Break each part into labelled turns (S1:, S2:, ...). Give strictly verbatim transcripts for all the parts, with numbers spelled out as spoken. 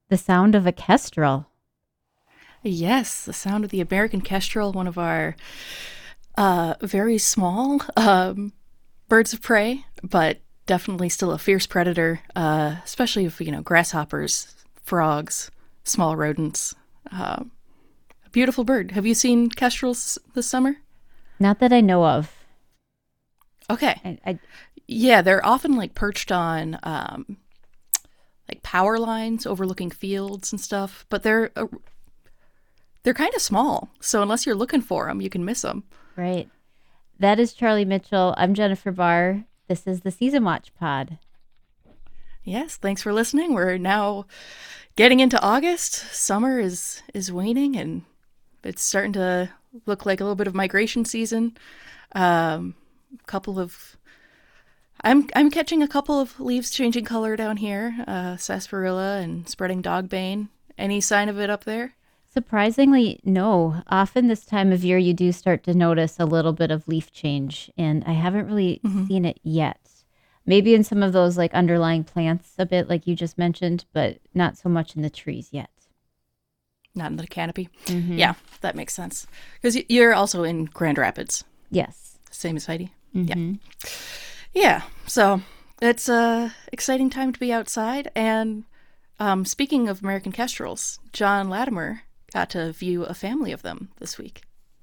S1: The sound of a kestrel.
S2: Yes, the sound of the American kestrel, one of our uh, very small um, birds of prey, but definitely still a fierce predator, uh, especially if, you know, grasshoppers, frogs, small rodents. Uh, a beautiful bird. Have you seen kestrels this summer?
S1: Not that I know of.
S2: Okay.
S1: I, I
S2: Yeah, they're often like perched on um, like power lines overlooking fields and stuff, but they're uh, they're kind of small. So unless you're looking for them, you can miss them.
S1: right. That is Charlie Mitchell. I'm Jennifer Barr. This is the Season Watch Pod.
S2: Yes, thanks for listening. We're now getting into August. Summer is is waning, and it's starting to look like a little bit of migration season. Um, a couple of I'm I'm catching a couple of leaves changing color down here. Uh, sarsaparilla and spreading dogbane. Any sign of it up there?
S1: Surprisingly, no. Often this time of year, you do start to notice a little bit of leaf change, and I haven't really
S2: Mm-hmm.
S1: seen it yet. Maybe in some of those like underlying plants a bit, like you just mentioned, but not so much in the trees yet.
S2: Not in the canopy.
S1: Mm-hmm.
S2: Yeah, that makes sense. Because you're also in Grand Rapids,
S1: Yes.
S2: same as Heidi. Yeah.
S1: Mm-hmm.
S2: Yeah, so it's a exciting time to be outside. And um, speaking of American kestrels, John Latimer got to view a family of them this week.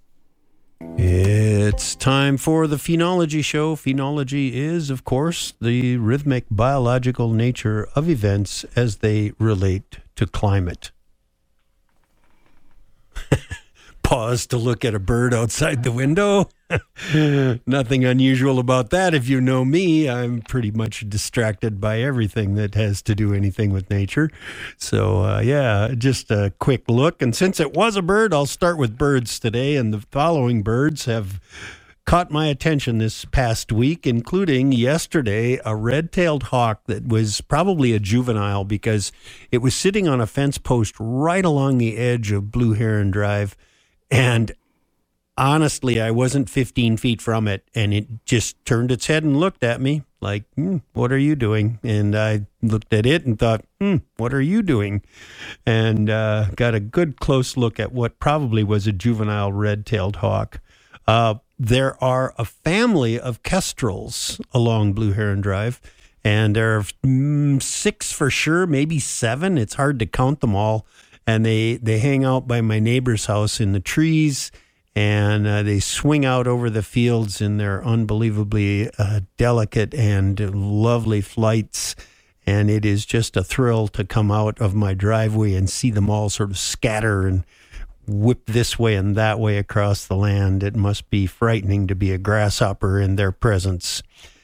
S3: It's time for the Phenology Show. Phenology is, of course, the rhythmic biological nature of events as they relate to climate. Pause to look at a bird outside the window. Nothing unusual about that. If you know me, I'm pretty much distracted by everything that has to do anything with nature. So, uh, yeah, just a quick look. And since it was a bird, I'll start with birds today. And the following birds have caught my attention this past week, including yesterday, a red-tailed hawk that was probably a juvenile because it was sitting on a fence post right along the edge of Blue Heron Drive. And honestly, I wasn't fifteen feet from it, and it just turned its head and looked at me like, hmm, what are you doing? And I looked at it and thought, hmm, what are you doing? And uh, got a good close look at what probably was a juvenile red-tailed hawk. Uh, there are a family of kestrels along Blue Heron Drive, and there are mm, six for sure, maybe seven. It's hard to count them all. And they, they hang out by my neighbor's house in the trees, and uh, they swing out over the fields in their unbelievably uh, delicate and lovely flights. And it is just a thrill to come out of my driveway and see them all sort of scatter and whip this way and that way across the land. It must be frightening to be a grasshopper in their presence.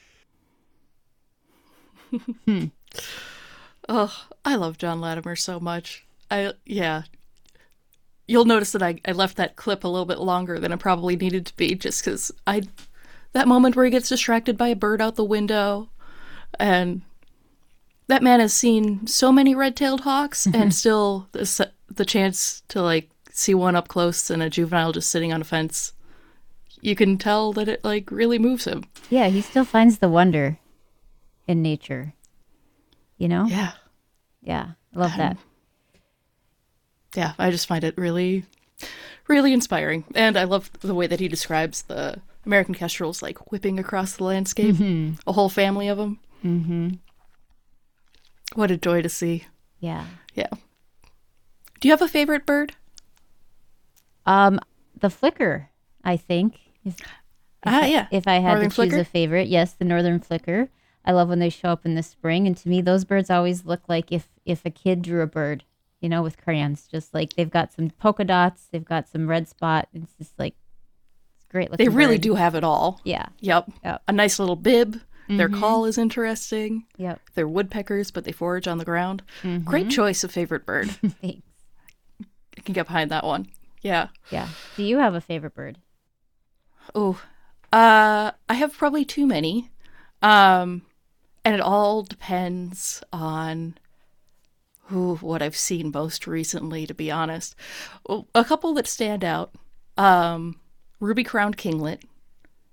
S2: Oh, I love John Latimer so much. I yeah. You'll notice that I, I left that clip a little bit longer than it probably needed to be, just because I that moment where he gets distracted by a bird out the window, and that man has seen so many red-tailed hawks, mm-hmm. and still the the chance to like see one up close and a juvenile just sitting on a fence, you can tell that it like really moves him.
S1: Yeah, he still finds the wonder in nature. You know?
S2: Yeah.
S1: Yeah, I love
S2: Um,
S1: that.
S2: Yeah, I just find it really, really inspiring. And I love the way that he describes the American kestrels like whipping across the landscape,
S1: Mm-hmm.
S2: a whole family of them.
S1: Mm-hmm.
S2: What a joy to see.
S1: Yeah.
S2: Yeah. Do you have a favorite bird?
S1: Um, the flicker, I think. If, if
S2: Ah,
S1: I,
S2: yeah.
S1: If I had
S2: Northern
S1: to choose
S2: flicker?
S1: a favorite, yes, the northern flicker. I love when they show up in the spring, and to me, those birds always look like if if a kid drew a bird, you know, with crayons. Just like they've got some polka dots, they've got some red spot. It's just like it's a great looking.
S2: They really
S1: bird.
S2: do have it all.
S1: Yeah.
S2: Yep.
S1: Yep.
S2: A nice little bib. Their
S1: Mhm.
S2: call is interesting.
S1: Yep.
S2: They're woodpeckers, but they forage on the ground.
S1: Mhm.
S2: Great choice of favorite bird.
S1: Thanks.
S2: I can get behind that one. Yeah.
S1: Yeah. Do you have a favorite bird?
S2: Oh, uh, I have probably too many. Um, and it all depends on ooh, what I've seen most recently, to be honest. Oh, a couple that stand out. Um, Ruby-crowned kinglet.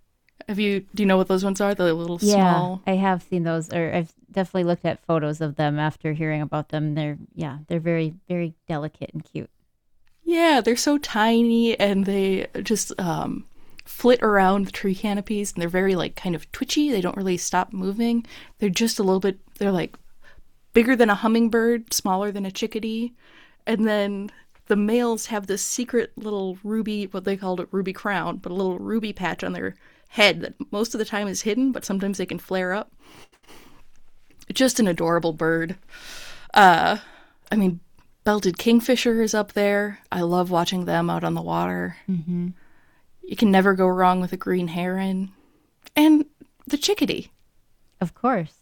S2: Have you, do you know what those ones are? The little
S1: Yeah,
S2: small.
S1: I have seen those, or I've definitely looked at photos of them after hearing about them. They're, yeah, they're very, very delicate and cute.
S2: Yeah, they're so tiny and they just um, flit around the tree canopies and they're very like kind of twitchy. They don't really stop moving. They're just a little bit, they're like bigger than a hummingbird, smaller than a chickadee. And then the males have this secret little ruby, what they called a ruby crown, but a little ruby patch on their head that most of the time is hidden, but sometimes they can flare up. Just an adorable bird. Uh, I mean, belted kingfisher is up there. I love watching them out on the water.
S1: Mm-hmm.
S2: You can never go wrong with a green heron. And the chickadee.
S1: Of course.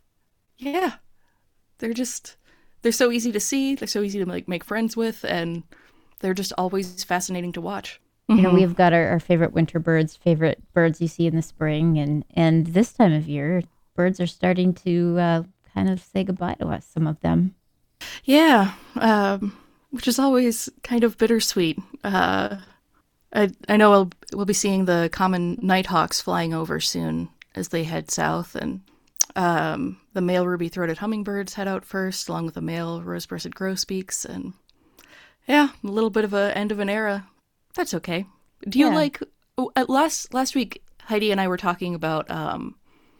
S2: Yeah. They're just, they're so easy to see. They're so easy to like make friends with. And they're just always fascinating to watch.
S1: You know, we've got our, our favorite winter birds, favorite birds you see in the spring. And, and this time of year, birds are starting to uh, kind of say goodbye to us, some of them.
S2: Yeah, um, which is always kind of bittersweet. Uh, I I know I'll, we'll be seeing the common nighthawks flying over soon as they head south, and um, the male ruby-throated hummingbirds head out first, along with the male rose-breasted grosbeaks, and yeah, a little bit of a end of an era. That's okay. Do you
S1: Yeah.
S2: like oh, uh, last last week? Heidi and I were talking about um,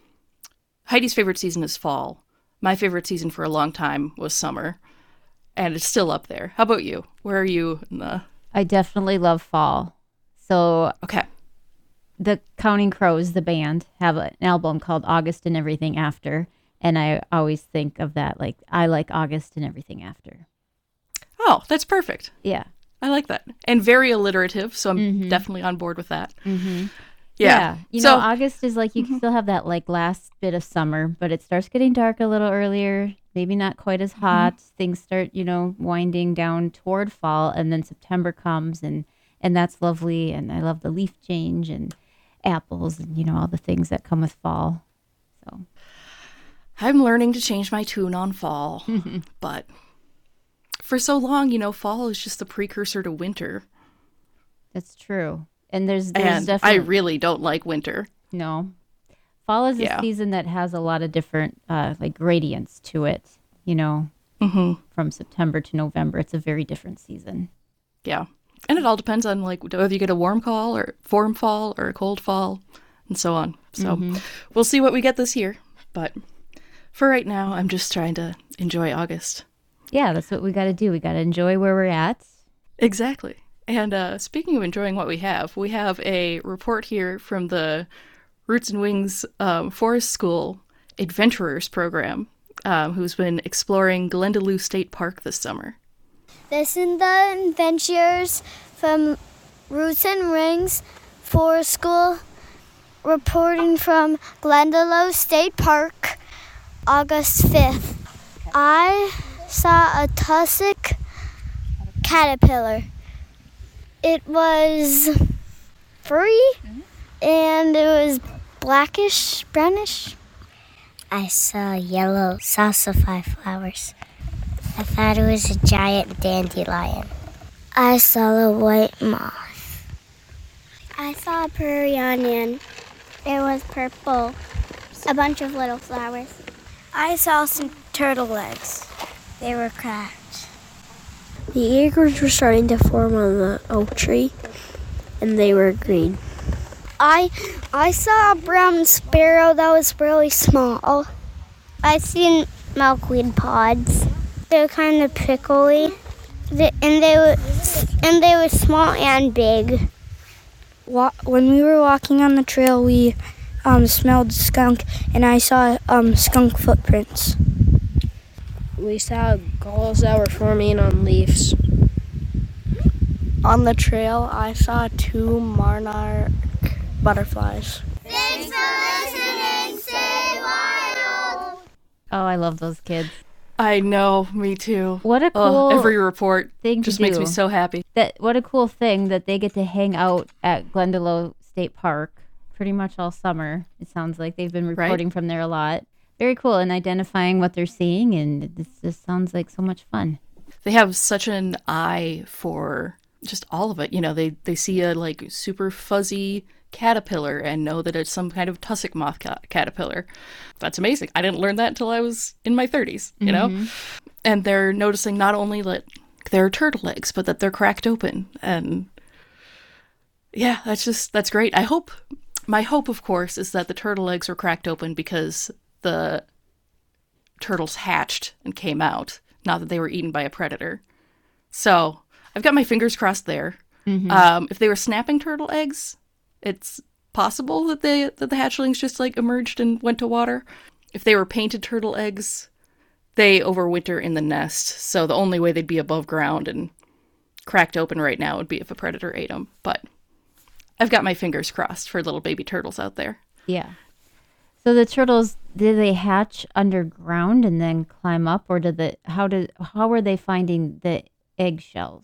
S2: Heidi's favorite season is fall. My favorite season for a long time was summer, and it's still up there. How about you? Where are you in the...
S1: I definitely love fall. So
S2: Okay.
S1: the Counting Crows, the band, have an album called August and Everything After. And I always think of that, like, I like August and Everything After.
S2: Oh, that's perfect.
S1: Yeah.
S2: I like that. And very alliterative, so I'm
S1: Mhm.
S2: definitely on board with that.
S1: Mm-hmm.
S2: Yeah.
S1: You
S2: so,
S1: know, August is like, you can still have that like last bit of summer, but it starts getting dark a little earlier, maybe not quite as hot. Things start, you know, winding down toward fall, and then September comes, and, and that's lovely. And I love the leaf change and apples and, you know, all the things that come with fall. So,
S2: I'm learning to change my tune on fall, but for so long, you know, fall is just the precursor to winter.
S1: that's true. And there's, there's
S2: And I
S1: definitely,
S2: really don't like winter.
S1: no, fall is
S2: Yeah.
S1: a season that has a lot of different, uh, like gradients to it, you know,
S2: Mm-hmm.
S1: from September to November. It's a very different season.
S2: Yeah. And it all depends on like whether you get a warm call or warm fall or a cold fall and so on. So we'll see what we get this year. But for right now, I'm just trying to enjoy August.
S1: Yeah, that's what we got to do. We got to enjoy where we're at.
S2: Exactly. And uh, speaking of enjoying what we have, we have a report here from the Roots and Wings um, Forest School Adventurers program, um, who's been exploring Glendalough State Park this summer.
S4: Listen the adventures from Roots and Rings Forest School, reporting from Glendalough State Park, August fifth. I saw a tussock caterpillar. It was furry and it was blackish, brownish.
S5: I saw yellow salsify flowers. I thought it was a giant dandelion. I saw a white moth.
S4: I saw a prairie onion. It was purple. A bunch of little flowers. I saw some turtle eggs. They were cracked.
S6: The acorns were starting to form on the oak tree, and they were green.
S4: I I saw a brown sparrow that was really small. I seen milkweed pods. They were kind of prickly, They- and they were and they were small and big.
S6: Wa- When we were walking on the trail, we um, smelled skunk, and I saw um, skunk footprints. We saw galls that were forming on leaves. On the trail, I saw two monarch butterflies.
S4: Thanks for listening. Stay wild.
S1: Oh, I love those kids.
S2: I know, me too.
S1: What a
S2: Oh,
S1: cool
S2: every report
S1: thing to
S2: just makes
S1: do.
S2: me so happy.
S1: That what a cool thing that they get to hang out at Glendalough State Park pretty much all summer. It sounds like they've been reporting from there a lot. Very cool, and identifying what they're seeing, and this just sounds like so much fun.
S2: They have such an eye for just all of it. You know, they, they see a like super fuzzy caterpillar and know that it's some kind of tussock moth ca- caterpillar. That's amazing. I didn't learn that until I was in my thirties, you mm-hmm. know? And they're noticing not only that there are turtle eggs, but that they're cracked open. And yeah, that's just, that's great. I hope, my hope, of course, is that the turtle eggs were cracked open because the turtles hatched and came out, not that they were eaten by a predator. So I've got my fingers crossed there. Mm-hmm. Um, if they were snapping turtle eggs, it's possible that they that the hatchlings just like emerged and went to water. If they were painted turtle eggs, they overwinter in the nest. So the only way they'd be above ground and cracked open right now would be if a predator ate them. But I've got my fingers crossed for little baby turtles out there.
S1: Yeah. So the turtles, did they hatch underground and then climb up, or did the how did how were they finding the eggshells?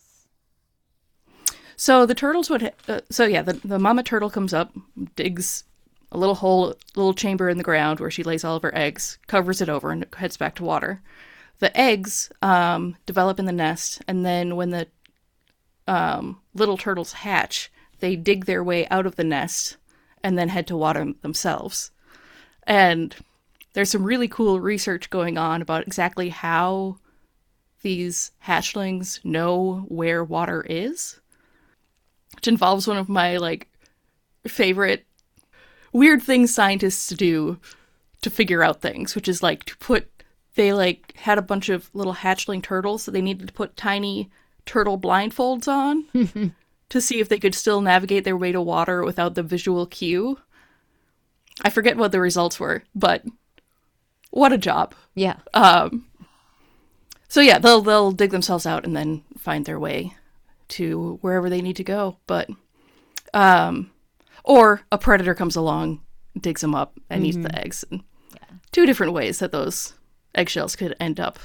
S2: So the turtles would, uh, so yeah, the, the mama turtle comes up, digs a little hole, little chamber in the ground where she lays all of her eggs, covers it over, and heads back to water. The eggs um, develop in the nest, and then when the um, little turtles hatch, they dig their way out of the nest and then head to water themselves. And there's some really cool research going on about exactly how these hatchlings know where water is, which involves one of my, like, favorite weird things scientists do to figure out things, which is, like, to put, they, like, had a bunch of little hatchling turtles, so they needed to put tiny turtle blindfolds on to see if they could still navigate their way to water without the visual cue. I forget what the results were, but what a job.
S1: Yeah.
S2: Um. So, yeah, they'll they'll dig themselves out and then find their way to wherever they need to go, but um or a predator comes along, digs them up, and mm-hmm. eats the eggs. And yeah. Two different ways that those eggshells could end up.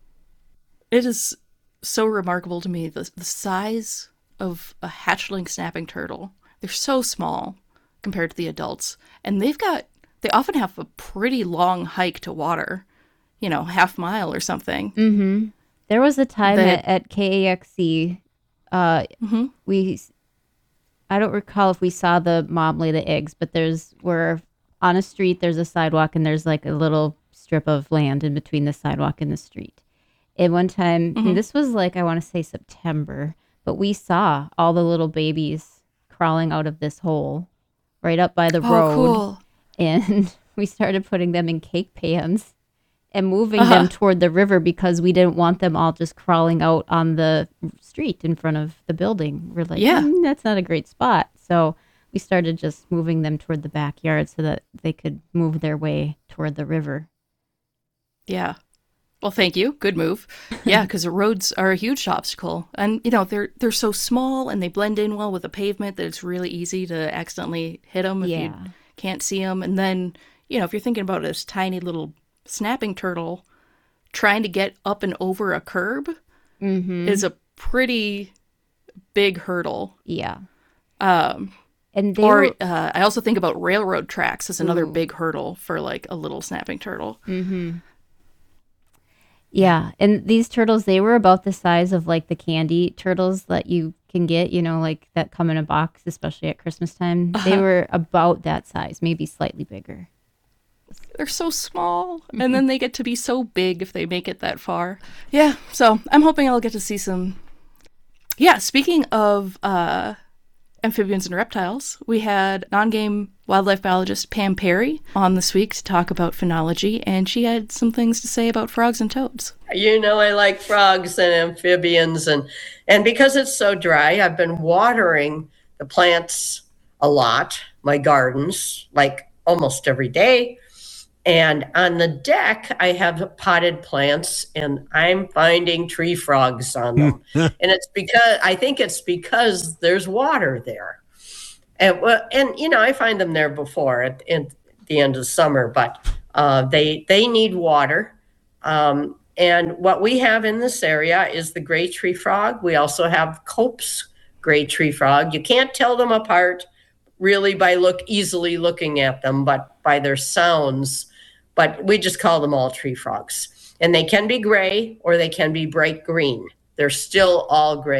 S2: It is so remarkable to me, the, the size of a hatchling snapping turtle. They're so small compared to the adults, and they've got they often have a pretty long hike to water, you know, half mile or something.
S1: Mm-hmm. There was a time that, at, at K A X C. Uh, mm-hmm. we, I don't recall if we saw the mom lay the eggs, but there's, we're on a street, there's a sidewalk, and there's like a little strip of land in between the sidewalk and the street. And one time, mm-hmm. and this was like, I want to say September, but we saw all the little babies crawling out of this hole right up by the
S2: oh,
S1: road.
S2: Cool.
S1: And we started putting them in cake pans and moving
S2: uh-huh.
S1: them toward the river because we didn't want them all just crawling out on the street in front of the building. We're like,
S2: yeah,
S1: mm, that's not a great spot. So we started just moving them toward the backyard so that they could move their way toward the river.
S2: Yeah. Well, thank you. Good move. Yeah, because the roads are a huge obstacle. And, you know, they're they're so small and they blend in well with the pavement that it's really easy to accidentally hit them if
S1: yeah.
S2: you can't see them. And then, you know, if you're thinking about this tiny little snapping turtle trying to get up and over a curb
S1: mm-hmm.
S2: is a pretty big hurdle.
S1: Yeah.
S2: Um,
S1: and they
S2: or
S1: were...
S2: uh, I also think about railroad tracks as another
S1: Ooh.
S2: big hurdle for like a little snapping turtle.
S1: Mm-hmm. Yeah, and these turtles, they were about the size of like the candy turtles that you can get, you know, like that come in a box, especially at Christmas time. Uh-huh. They were about that size, maybe slightly bigger.
S2: They're so small, mm-hmm. and then they get to be so big if they make it that far. Yeah, so I'm hoping I'll get to see some. Yeah, speaking of uh, amphibians and reptiles, we had non-game wildlife biologist Pam Perry on this week to talk about phenology, and she had some things to say about frogs and toads.
S7: You know, I like frogs and amphibians, and and because it's so dry, I've been watering the plants a lot, my gardens, like almost every day. And on the deck, I have potted plants, and I'm finding tree frogs on them. And it's because, I think it's because there's water there. And, well, and you know, I find them there before at, at the end of summer, but uh, they they need water. Um, and what we have in this area is the gray tree frog. We also have Cope's gray tree frog. You can't tell them apart really by look easily looking at them, but by their sounds. But we just call them all tree frogs. And they can be gray or they can be bright green. They're still all gray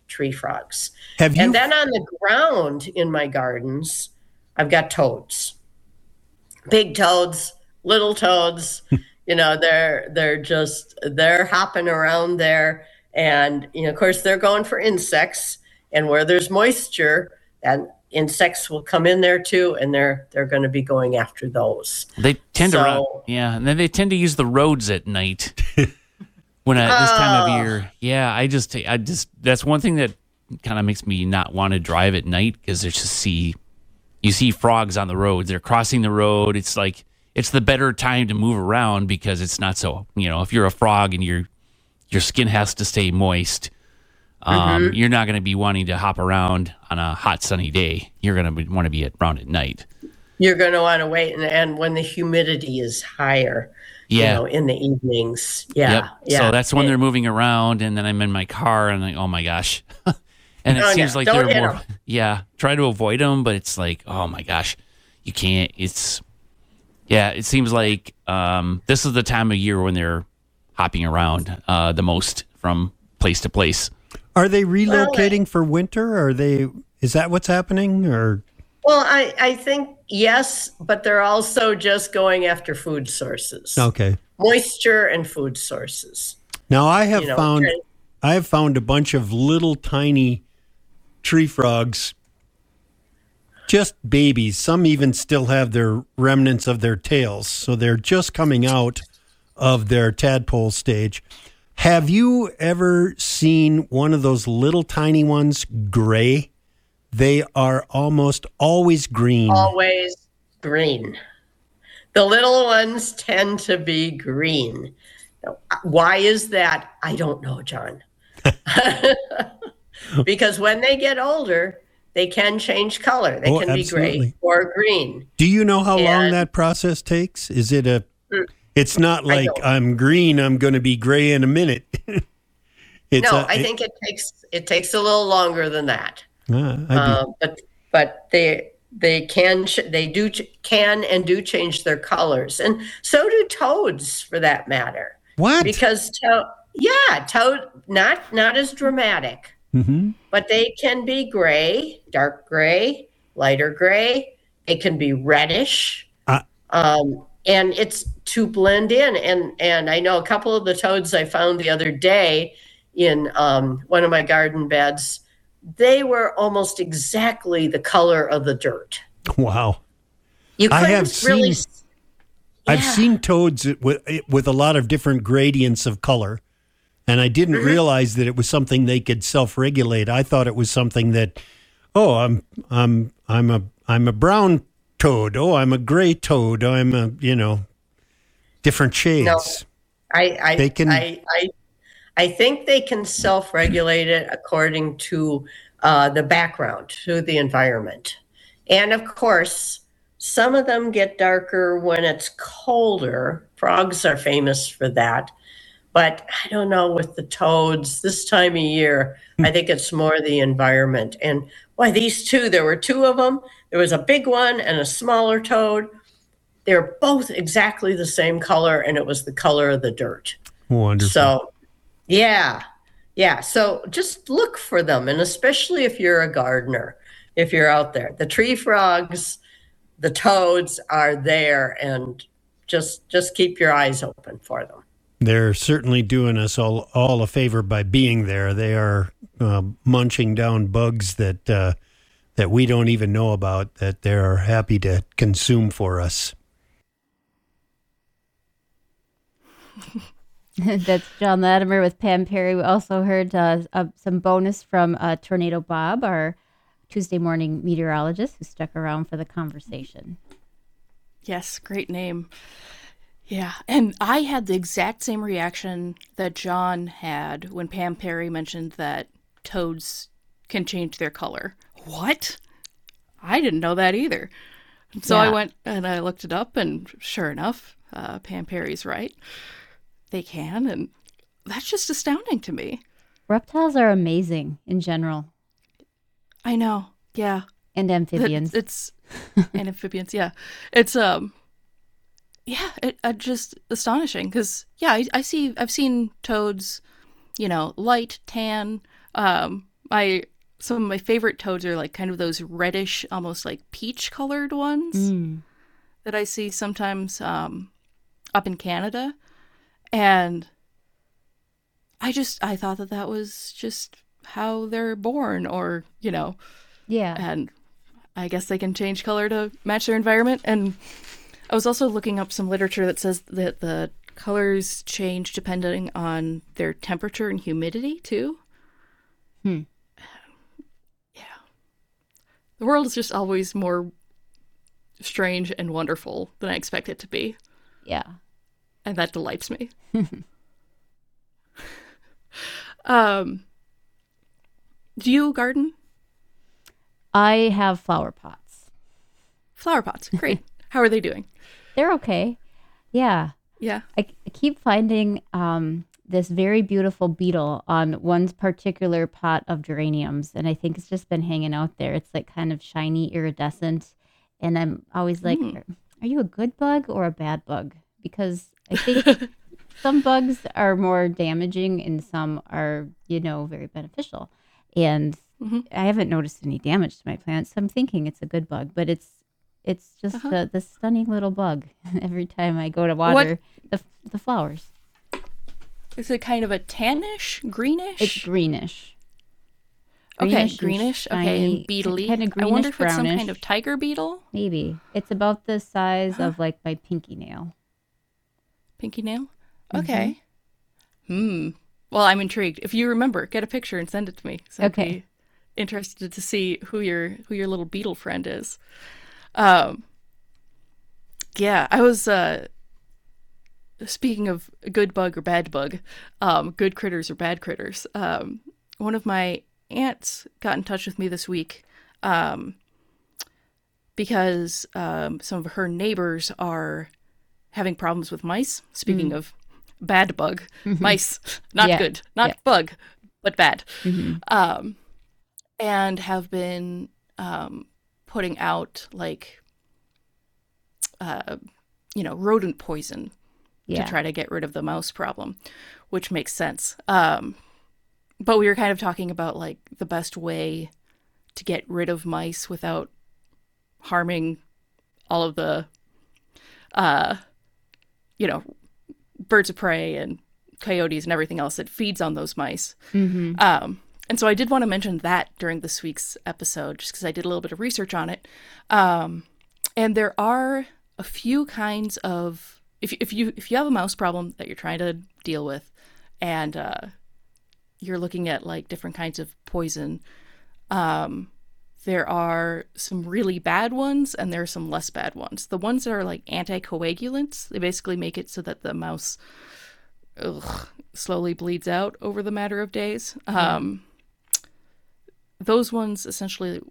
S7: tree frogs.
S3: Have you?
S7: And then on the ground in my gardens, I've got toads. Big toads, little toads. You know, they're they're just they're hopping around there, and you know, of course, they're going for insects. And where there's moisture, and insects will come in there too, and they're they're going to be going after those.
S8: They tend
S7: So-
S8: to run, yeah, and then they tend to use the roads at night. When I, this time of
S7: Oh.
S8: year, yeah, I just, I just, that's one thing that kind of makes me not want to drive at night because there's just see, you see frogs on the roads. They're crossing the road. It's like it's the better time to move around because it's not so, you know, if you're a frog and your your skin has to stay moist, um,
S7: Mm-hmm.
S8: you're not going to be wanting to hop around on a hot sunny day. You're going to want to be at, around at night.
S7: You're going to want to wait, and, and when the humidity is higher,
S8: Yeah.
S7: you know, in the evenings. Yeah,
S8: Yep.
S7: yeah.
S8: So that's when
S7: And-
S8: they're moving around, and then I'm in my car, and like, oh my gosh, and it
S7: Oh,
S8: seems
S7: no,
S8: like
S7: don't
S8: they're
S7: hit
S8: more.
S7: 'em.
S8: Yeah, try to avoid them, but it's like, oh my gosh, you can't. It's yeah, it seems like um, this is the time of year when they're hopping around uh, the most from place to place.
S3: Are they relocating for winter? Are they? Is that what's happening? Or
S7: Well, I, I think yes, but they're also just going after food sources,
S3: okay.
S7: moisture and food sources.
S3: Now I have
S7: You know,
S3: found
S7: trying-
S3: I have found a bunch of little tiny tree frogs, just babies. Some even still have their remnants of their tails, so they're just coming out of their tadpole stage. Have you ever seen one of those little tiny ones gray? They are almost always green.
S7: Always green. The little ones tend to be green. Now, why is that? I don't know, John. Because when they get older, they can change color. They
S3: Oh,
S7: can be
S3: absolutely.
S7: gray or green.
S3: Do you know how long
S7: And-
S3: that process takes? Is it a? It's not
S7: I
S3: like
S7: don't.
S3: I'm green. I'm going to be gray in a minute. it's
S7: no,
S3: a-
S7: I think it takes it takes a little longer than that.
S3: Ah, I do.
S7: Uh, but but they they can ch- they do ch- can and do change their colors, and so do toads for that matter.
S3: What?
S7: Because toad, yeah, toad not not as dramatic,
S3: hmm
S7: but they can be gray, dark gray, lighter gray. It can be reddish,
S3: Ah.
S7: um, and it's to blend in. And and I know a couple of the toads I found the other day in um, one of my garden beds. They were almost exactly the color of the dirt.
S3: Wow.
S7: You
S3: I
S7: couldn't
S3: have
S7: really.
S3: seen- I've
S7: Yeah.
S3: seen toads with with a lot of different gradients of color, and I didn't
S7: Mm-hmm.
S3: realize that it was something they could self-regulate. I thought it was something that, oh, I'm I'm I'm a I'm a brown toad. Oh, I'm a gray toad. I'm a you know, different shades.
S7: I I,
S3: They can-
S7: I I I think they can self-regulate it according to uh, the background, to the environment, and of course, some of them get darker when it's colder. Frogs are famous for that, but I don't know with the toads this time of year. I think it's more the environment. And why these two? There were two of them. There was a big one and a smaller toad. They're both exactly the same color, and it was the color of the dirt.
S3: Wonderful.
S7: So, yeah, yeah. So just look for them, and especially if you're a gardener, if you're out there, the tree frogs, the toads are there, and just just keep your eyes open for them.
S3: They're certainly doing us all all a favor by being there. They are uh, munching down bugs that uh, that we don't even know about, that they're happy to consume for us.
S1: That's John Latimer with Pam Perry. We also heard uh, uh, some bonus from uh, Tornado Bob, our Tuesday morning meteorologist, who stuck around for the conversation.
S2: Yes, great name. Yeah, and I had the exact same reaction that John had when Pam Perry mentioned that toads can change their color. What? I didn't know that either. So I
S1: Yeah.
S2: went and I looked it up, and sure enough, uh, Pam Perry's right. They can, and that's just astounding to me.
S1: Reptiles are amazing in general,
S2: I know, yeah.
S1: and
S2: That-
S1: amphibians.
S2: It's and amphibians, yeah. It's um, yeah, it, it just astonishing because yeah, I, I see I've seen toads, you know, light tan, um, my some of my favorite toads are like kind of those reddish, almost like peach colored ones
S1: Mm.
S2: that I see sometimes um, up in Canada. And I just, I thought that that was just how they're born, or, you know,
S1: Yeah.
S2: and I guess they can change color to match their environment. And I was also looking up some literature that says that the colors change depending on their temperature and humidity too.
S1: Hmm.
S2: Yeah. The world is just always more strange and wonderful than I expect it to be.
S1: Yeah.
S2: And that delights me. um, do you garden?
S1: I have flower pots.
S2: Flower pots. Great. How are they doing?
S1: They're okay. Yeah.
S2: Yeah.
S1: I, I keep finding um, this very beautiful beetle on one particular pot of geraniums, and I think it's just been hanging out there. It's like kind of shiny, iridescent, and I'm always like,
S2: Mm.
S1: are, are you a good bug or a bad bug? Because I think some bugs are more damaging and some are, you know, very beneficial. And
S2: Mhm.
S1: I haven't noticed any damage to my plants, so I'm thinking it's a good bug, but it's it's just
S2: Uh-huh.
S1: uh, this stunning little bug every time I go to water the the flowers.
S2: Is it kind of a tannish, greenish?
S1: It's greenish.
S2: okay,
S1: and
S2: greenish. Okay,
S1: shiny,
S2: and beetly.
S1: Kind of
S2: I
S1: greenish
S2: wonder if it's some
S1: brownish.
S2: kind of tiger beetle,
S1: Maybe it's about the size of like my pinky nail.
S2: pinky nail. Okay. Hmm. Well, I'm intrigued. If you remember, get a picture and send it to me. 'Cause I'd
S1: Okay.
S2: be interested to see who your who your little beetle friend is. Um. Yeah, I was. Uh, speaking of good bug or bad bug, um, good critters or bad critters. Um, one of my aunts got in touch with me this week, um, because um, some of her neighbors are having problems with mice. Speaking of bad bug, mice, not
S1: Yeah.
S2: good, not
S1: Yeah.
S2: bug, but bad.
S1: Mhm.
S2: Um, and have been um, putting out like, uh, you know, rodent poison
S1: Yeah.
S2: to try to get rid of the mouse problem, which makes sense. Um, but we were kind of talking about like the best way to get rid of mice without harming all of the, uh, you know, birds of prey and coyotes and everything else that feeds on those mice.
S1: Mhm.
S2: Um, and so I did want to mention that during this week's episode, just because I did a little bit of research on it. Um, and there are a few kinds of, if if you if you have a mouse problem that you're trying to deal with, and uh, you're looking at like different kinds of poison, um, there are some really bad ones and there are some less bad ones. The ones that are like anticoagulants, they basically make it so that the mouse ugh, slowly bleeds out over the matter of days. Um, those ones essentially,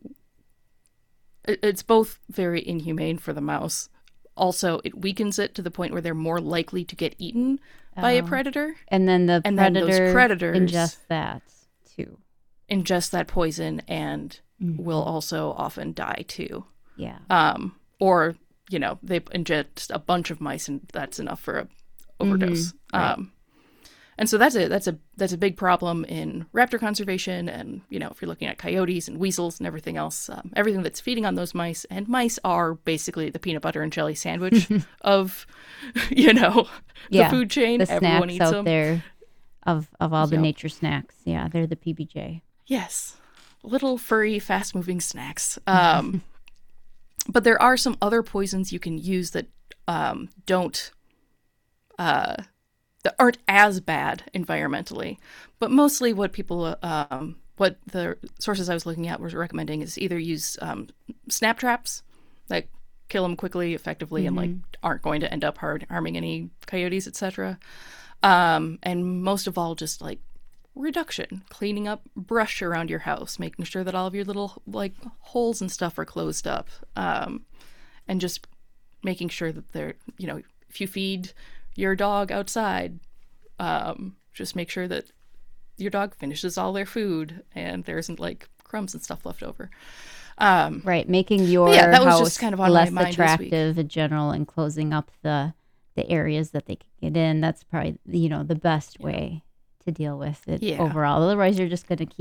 S2: it, it's both very inhumane for the mouse. Also, it weakens it to the point where they're more likely to get eaten by a
S1: Oh.
S2: predator.
S1: And then the
S2: And then
S1: predator
S2: those predators
S1: ingests that too.
S2: ingest that poison and
S1: Mhm.
S2: will also often die too.
S1: Yeah.
S2: Um, or, you know, they ingest a bunch of mice and that's enough for a overdose.
S1: Mhm, right.
S2: Um, and so that's a that's a that's a big problem in raptor conservation, and you know, if you're looking at coyotes and weasels and everything else, um, everything that's feeding on those mice, and mice are basically the peanut butter and jelly sandwich of, you know, the
S1: Yeah,
S2: food chain.
S1: The
S2: Everyone
S1: snacks
S2: eats
S1: out
S2: them.
S1: there of of all the
S2: Yep.
S1: nature snacks. Yeah, they're the P B J.
S2: Yes. Little furry, fast moving snacks. Um, but there are some other poisons you can use that um, don't, uh, that aren't as bad environmentally. But mostly what people, um, what the sources I was looking at was recommending is either use um, snap traps, like kill them quickly, effectively, and like aren't going to end up hard, harming any coyotes, et cetera. Um, and most of all, just like reduction, cleaning up brush around your house, making sure that all of your little like holes and stuff are closed up, um, and just making sure that they're, you know, if you feed your dog outside, um, just make sure that your dog finishes all their food and there isn't like crumbs and stuff left over. Um,
S1: Right, making your
S2: yeah, that was
S1: house
S2: just kind of on
S1: less
S2: my mind this week.
S1: attractive in general and closing up the the areas that they can get in. That's probably, you know, the best way to deal with it
S2: Yeah.
S1: overall. Otherwise, you're just going to keep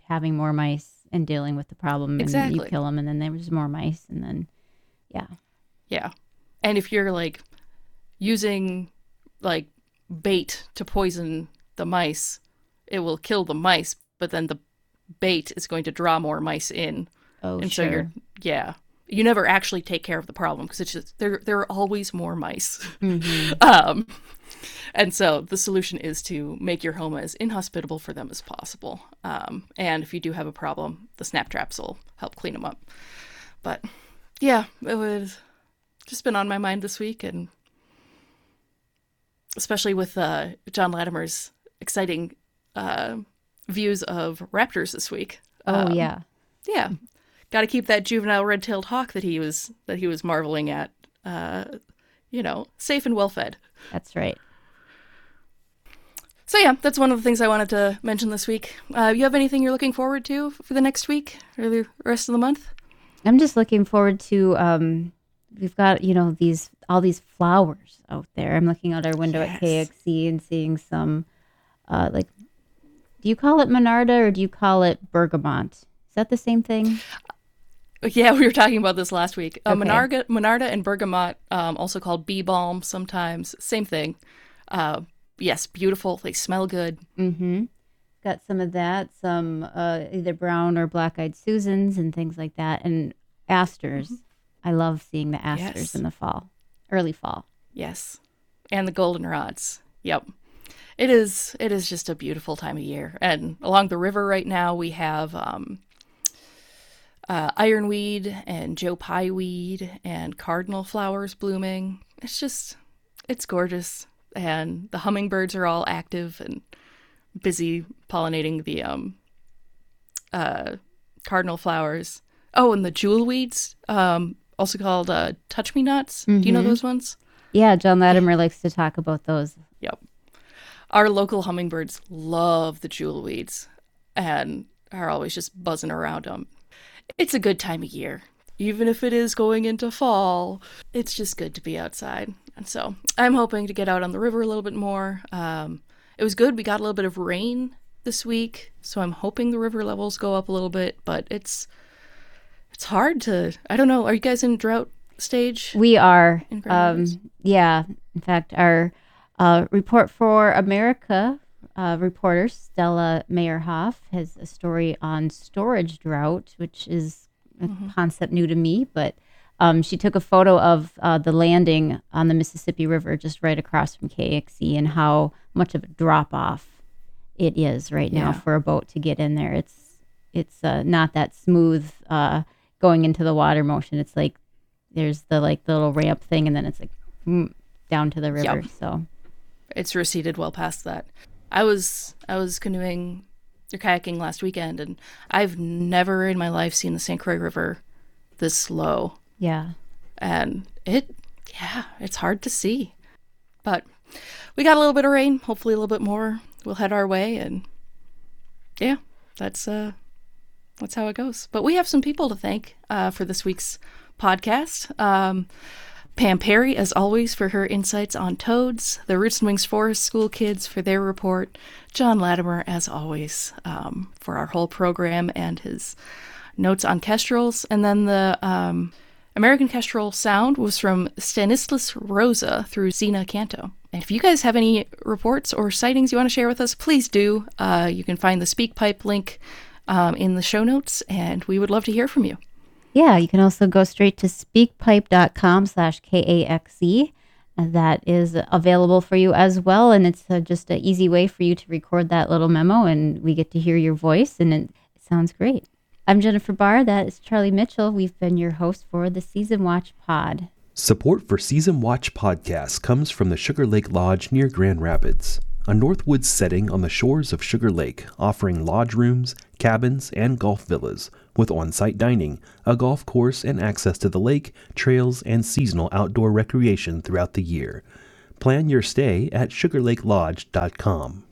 S1: having more mice and dealing with the problem, and
S2: Exactly.
S1: you kill them, and then there's more mice, and then yeah,
S2: Yeah. And if you're like using like bait to poison the mice, it will kill the mice, but then the bait is going to draw more mice in.
S1: oh
S2: and
S1: sure,
S2: so you're yeah. You never actually take care of the problem because it's just there there are always more mice.
S1: Mm-hmm.
S2: um and so the solution is to make your home as inhospitable for them as possible. Um and if you do have a problem, the snap traps will help clean them up. But yeah, it was just been on my mind this week, and especially with uh, John Latimer's exciting uh, views of raptors this week.
S1: oh
S2: Um,
S1: yeah,
S2: yeah, got to keep that juvenile red-tailed hawk that he was that he was marveling at, uh, you know, safe and well fed.
S1: that's right.
S2: So yeah, that's one of the things I wanted to mention this week. Uh, you have anything you're looking forward to for the next week or the rest of the month?
S1: I'm just looking forward to. Um, we've got you know these all these flowers out there. I'm looking out our window at K X C and seeing some, uh, like, do you call it Monarda or do you call it bergamot? Is that the same thing?
S2: Yeah, we were talking about this last week. Uh,
S1: Okay.
S2: Monarda, Monarda and bergamot, um, also called bee balm sometimes, same thing. Uh, yes, beautiful. They smell good.
S1: Mm-hmm. Got some of that, some uh, either brown or black-eyed Susans and things like that, and asters. I love seeing the asters
S2: Yes.
S1: in the fall, early fall.
S2: Yes, and the goldenrods. Yep, it is. It is just a beautiful time of year. And along the river right now, we have um, uh, ironweed and Joe Pye weed and cardinal flowers blooming. It's just, it's gorgeous. And the hummingbirds are all active and busy pollinating the um, uh, cardinal flowers. Oh, and the jewel weeds, um, also called uh, touch-me-nots. Do you know
S1: Mhm.
S2: those ones?
S1: Yeah, John Latimer likes to talk about those.
S2: Yep. Our local hummingbirds love the jewel weeds and are always just buzzing around them. It's a good time of year. Even if it is going into fall, it's just good to be outside. And so I'm hoping to get out on the river a little bit more. Um, it was good. We got a little bit of rain this week, so I'm hoping the river levels go up a little bit, but it's it's hard to, I don't know, are you guys in drought stage?
S1: We are,
S2: In Grand
S1: um,
S2: Rapids?
S1: yeah. In fact, our uh, Report for America uh, reporter Stella Meyerhoff has a story on storage drought, which is a concept new to me, but um, she took a photo of uh, the landing on the Mississippi River just right across from K X C and how much of a drop off it is right now
S2: Yeah.
S1: for a boat to get in there. It's it's uh, not that smooth uh, going into the water motion. It's like there's the like the little ramp thing, and then it's like mm, down to the river.
S2: Yep.
S1: So
S2: It's receded well past that. I was I was canoeing or kayaking last weekend, and I've never in my life seen the Saint Croix River this low.
S1: yeah,
S2: And it, yeah, it's hard to see. But we got a little bit of rain, hopefully a little bit more. We'll head our way, and yeah, that's uh, that's how it goes. But we have some people to thank uh, for this week's podcast. Um, Pam Perry, as always, for her insights on toads. The Roots and Wings Forest School kids for their report. John Latimer, as always, um, for our whole program and his notes on kestrels. And then the um, American Kestrel sound was from Stanislas Rosa through Zena Canto. And if you guys have any reports or sightings you want to share with us, please do. Uh, you can find the SpeakPipe link um, in the show notes, and we would love to hear from you.
S1: yeah. You can also go straight to speakpipe.com slash K A X E. Uh, That is available for you as well, and it's uh, just an easy way for you to record that little memo, and we get to hear your voice, and it, it sounds great. I'm Jennifer Barr. That is Charlie Mitchell. We've been your host for the Season Watch Pod.
S9: Support for Season Watch podcast comes from the Sugar Lake Lodge near Grand Rapids, a Northwoods setting on the shores of Sugar Lake, offering lodge rooms, cabins, and golf villas with on-site dining, a golf course, and access to the lake, trails, and seasonal outdoor recreation throughout the year. Plan your stay at sugar lake lodge dot com.